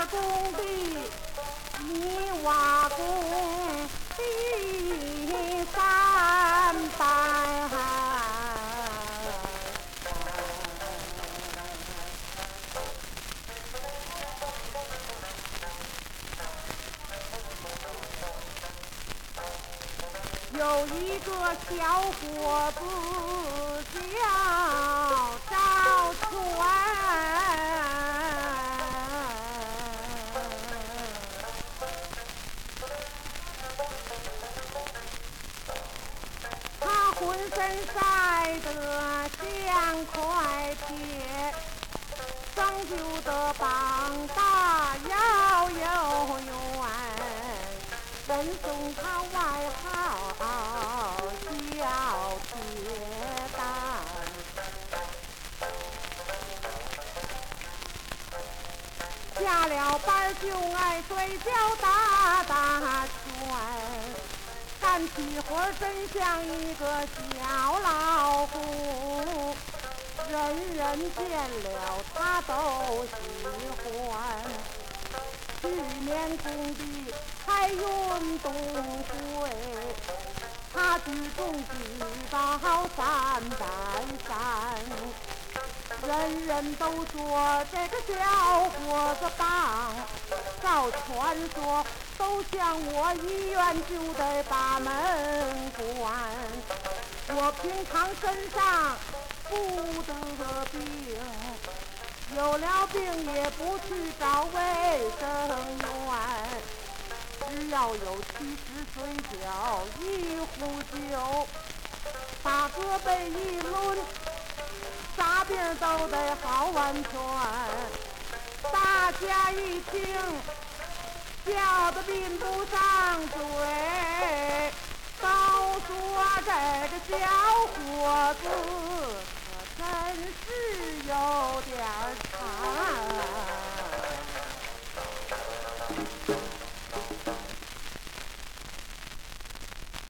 工地，你挖工地300。有一个小伙子叫赵全，他浑身晒得像块铁，生就的膀大腰又圆，人送他外号小铁蛋。下了班就爱睡觉打拳，干起活真像一个小老虎，人人见了他都喜欢。去年工地开运动会，他举重举到303，人人都说这个小伙子棒，照传说都向我医院就得把门关。我平常身上不得病，有了病也不去找卫生院，只要有70岁脚一壶酒，把胳膊一抡，啥病都得好完全。大家一听笑得闭不上嘴，都说这个小伙子可真是有点